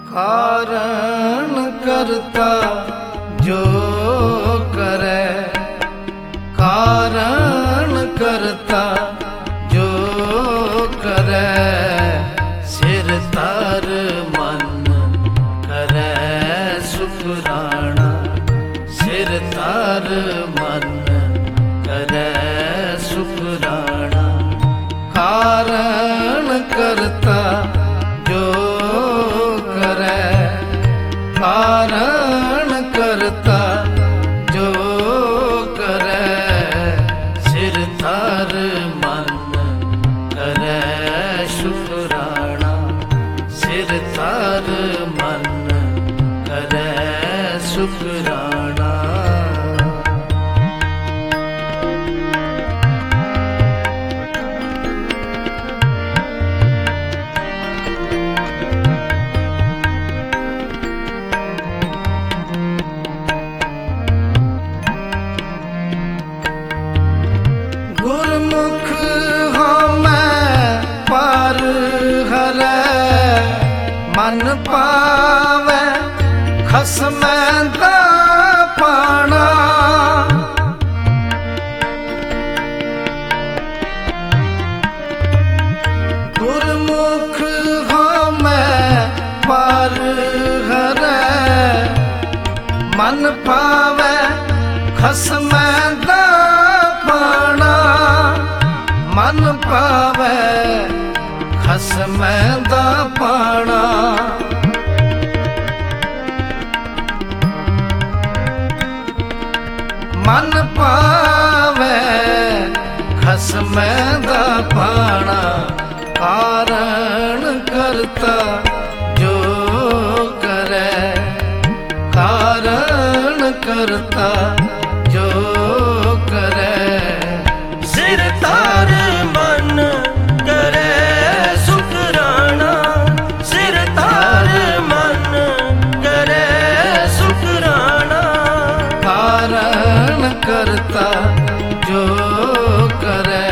कारण करता जो करे, कारण करता जो करे, सिर तार मन करे शुक्राना, सिर तार मन करे शुक्राना। कारण करता जो करे, कारण करता जो करे, सिर तार मन करे शुक्राना, सिर तार मन करे शुक्राना। गुरमुख होमै पार हरै, मन पावै खसमै दा पाना। गुरमुख होमै पार हरै, मन पावै खसमै दा पाना। मन पावै खसमै दा पाना। मन पावै खसमै दा पाना। कारण करता जो करे, कारण करता जो करे, सिर तार मन करे शुक्राना, सिर तार मन करे शुक्राना। कारण करता जो करे,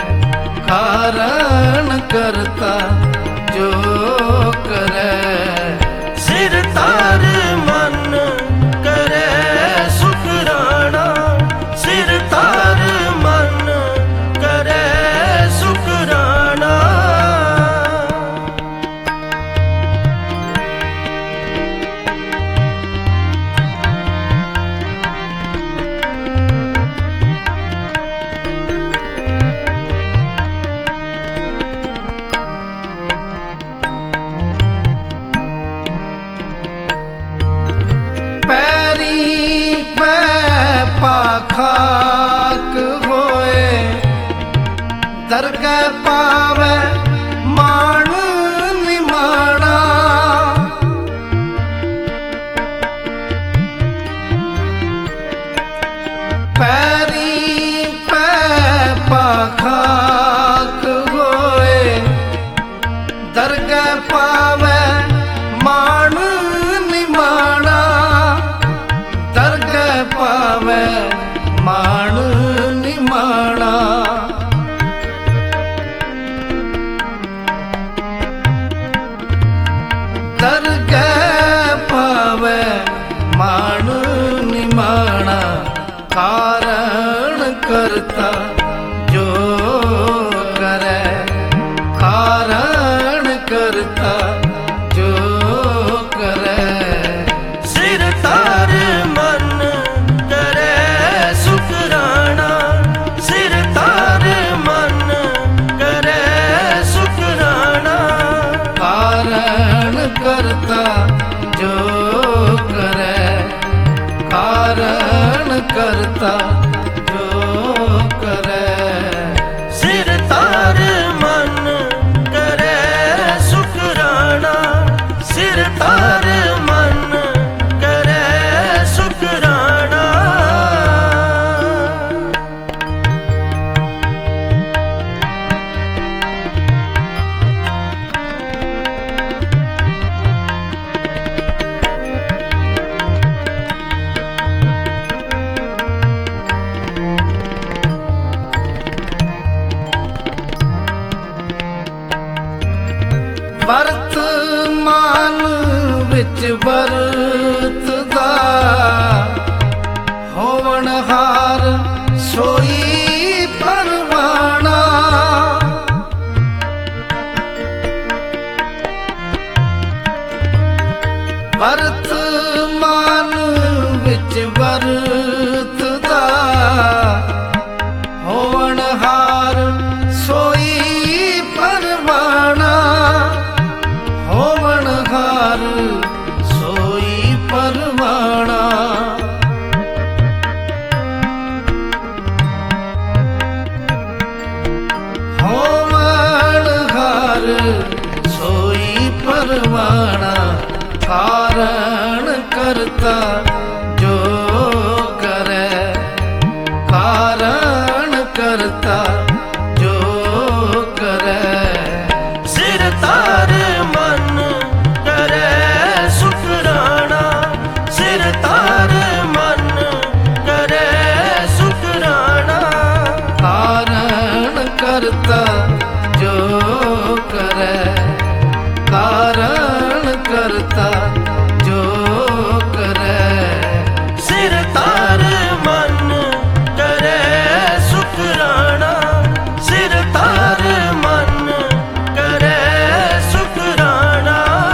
कारण करता जो करे, सिर तार मन करे शुक्राना, सिर तार मन करे शुक्राना। पैरी पै पाखाक होए, दरगह पावै मान निमाणा। पैरी पै पाखाक होए, दरगह पावै मान निमाणा। दरगह पावै मान निमाणा। दरगह पावै मान निमाणा। कारण करता जो करे, कारण करता जो करे, सिर तार मन करे शुक्राना, सिर तार मन करे शुक्राना। कारण करता जो करे, कारण करता जो करे, सिर तार मन करे शुक्राना, सिर तार मन करे शुक्राना। वर्तमान ਵਿੱਚ ਵਰਤਦਾ ਹੋਵਨਹਾਰ ਸੋਈ ਪਰਵਾਣਾ। ਵਰਤਮਾਨ ਵਿੱਚ ਵਰਤਦਾ ਹੋਵਨਹਾਰ ਸੋਈ ਪਰਵਾਣਾ। ਹੋਵਨਹਾਰ ਸੋਈ ਪਰਵਾਣਾ। ਹੋਵਨਹਾਰ ਸੋਈ ਪਰਵਾਣਾ। ਕਾਰਨ ਕਰਤਾ ਜੋ ਕਰੈ, ਕਾਰਨ ਕਰਤਾ ਜੋ ਕਰੈ। ਸਿਰ ਧਰ ਮਨ ਕਰੈ ਸ਼ੁਕਰਾਣਾ, ਸਿਰ ਧਰ ਮਨ ਕਰੈ ਸ਼ੁਕਰਾਣਾ। ਕਾਰਨ ਕਰਤਾ ਜੋ ਕਰੈ, ਕਾਰਨ ਕਰਤਾ ਜੋ ਕਰੈ। ਸਿਰ ਧਰ ਮਨ ਕਰੈ ਸ਼ੁਕਰਾਣਾ, ਸਿਰ ਧਰ ਮਨ ਕਰੈ ਸ਼ੁਕਰਾਣਾ।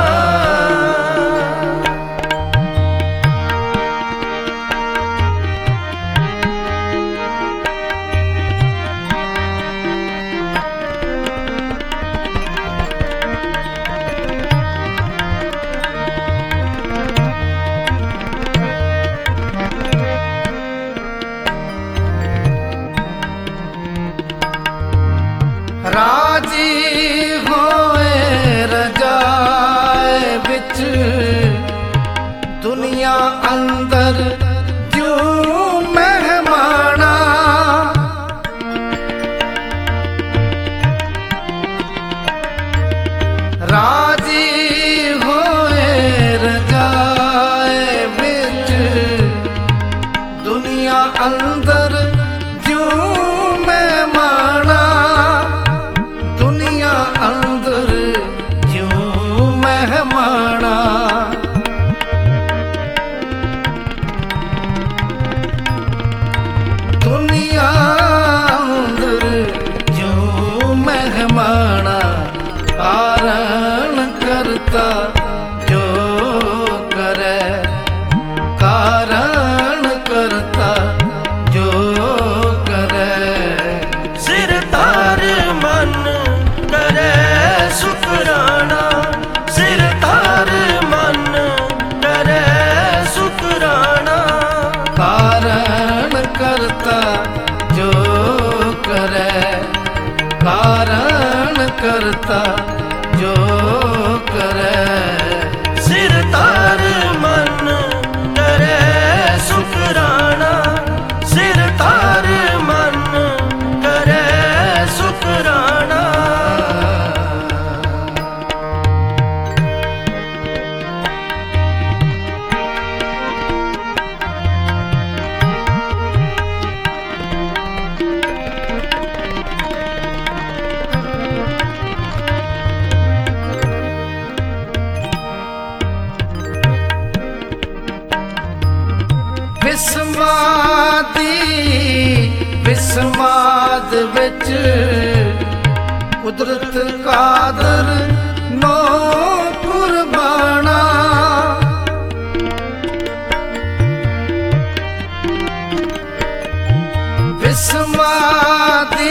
ਰਾਜੀ ਹੋਏ ਰਜਾਏ ਵਿੱਚ ਦੁਨੀਆ ਅੰਦਰ ਜਿਉ ਮਹਿਮਾਨਾ। ਰਾਜੀ ਹੋਏ ਰਜਾਏ ਵਿੱਚ ਦੁਨੀਆ ਅੰਦਰ ਜਿਉ ਮਹਿਮਾਨਾ। ਦੁਨੀਆ ਅੰਦਰ ਜਿਉ ਮਹਿਮਾਨਾ। ਦੁਨੀਆ ਅੰਦਰ ਜਿਉ ਮਹਿਮਾਨਾ। ਕਾਰਨ ਕਰਤਾ ਜੋ ਕਰੈ, ਕਾਰਨ ਕਰਤਾ ਜੋ ਕਰੈ। ਸਿਰ ਧਰ ਮਨ ਕਰੈ ਸ਼ੁਕਰਾਣਾ, ਸਿਰ ਧਰ ਮਨ ਕਰੈ ਸ਼ੁਕਰਾਣਾ। ਕਾਰਨ ਕਰਤਾ ਜੋ ਕਰੈ, ਕਾਰਨ ਕਰਤਾ ਜੋ ਕਰੈ। ਸਿਰ ਧਰ ਮਨ ਕਰੈ ਸ਼ੁਕਰਾਣਾ, ਸਿਰ ਧਰ ਮਨ ਕਰੈ ਸ਼ੁਕਰਾਣਾ। ਵਿਸਮਾਦੀ ਵਿਸਮਾਦ ਵਿੱਚ ਕੁਦਰਤ ਕਾਦਰ ਨੋ ਕੁਰਬਾਨਾ। ਵਿਸਮਾਦੀ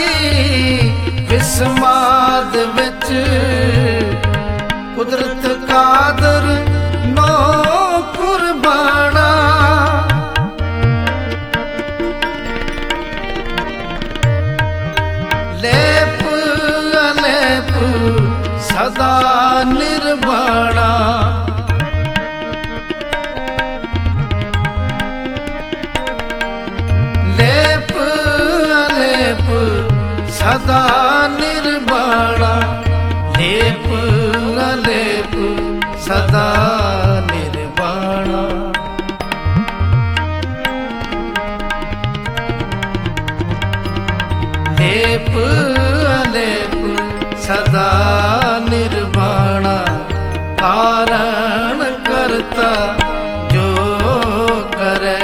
ਵਿਸਮਾਦ ਵਿੱਚ ਕੁਦਰਤ ਕਾਦਰ ਨੋ ਕੁਰਬਾਨਾ। ਲੇਪ ਅਲੇਪ ਸਦਾ ਨਿਰਵਾਣਾ। ਲੇਪ ਅਲੇਪ ਸਦਾ ਨਿਰਵਾਣਾ। ਲੇਪ ਅਲੇਪ ਸਦਾ ਨਿਰਵਾਣਾ। ਲੇਪ ਅਲੇਪ ਸਦਾ ਨਿਰਵਾਣਾ। ਕਾਰਨ ਕਰ करता जो करे,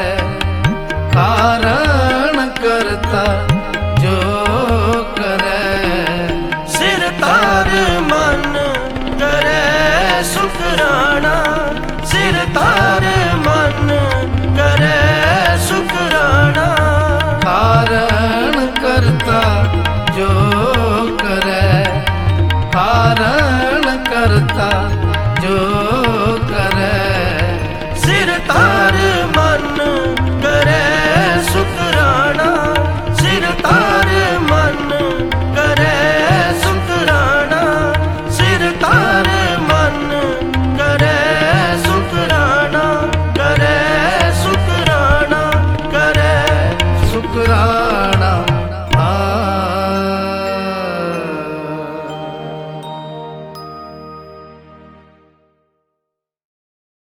कारण करता जो करे। सिर तार मन करे शुकराना, सिर तार मन करे शुकराना। कारण करता जो करे, कारण करता जो